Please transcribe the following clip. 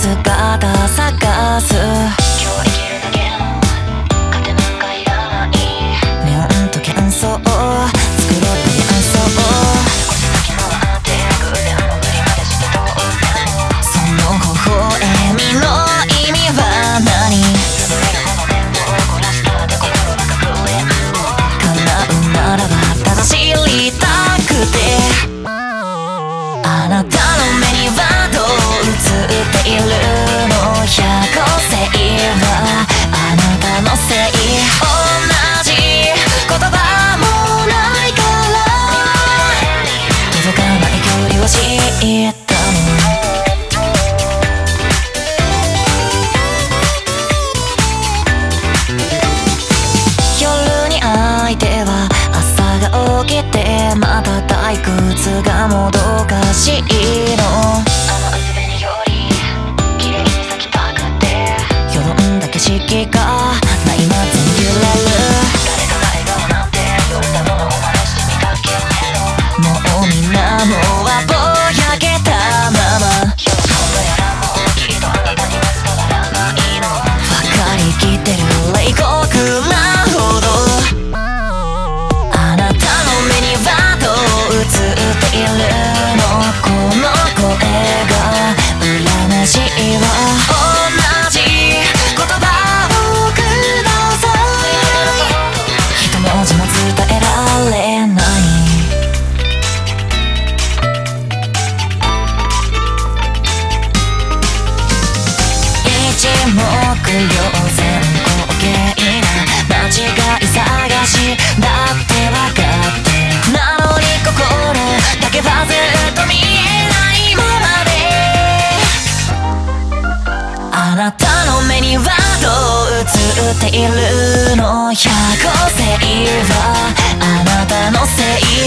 姿探す。 今日生きるだけの糧なんかいらない。 ネオンと幻想作ろうと幻想。 先回って偶然も無理までして通ってもその微笑みの意味は何？ 潰れるほど面倒を凝らしたって心が隠れ叶うならばただ知りたくて。あなたの目にはどう映っているの？100個性はあなたのせい。同じ言葉もないから届かない距離を知ったの。夜に相手は朝が起きてまた退屈がもどかしいの。 あの薄紅より綺麗に咲きたくてよどんだ景色がないまず揺れる。 誰かが笑顔なんて呼んだものを真似してみたけどもうみんなもうはぼやけたまま。 喜ぶやらもきっとあなたには伝わらないの。 分かりきってる冷酷なほど。あなたの目にはどう映っているの？この声が占い師は同じ言葉をください。一文字も伝えられない。一目瞭然滑稽な間違い探しだってわかってなのに心だけはずっと見えないままで。あなたの目にはどう映っているの？100個性はあなたのせい。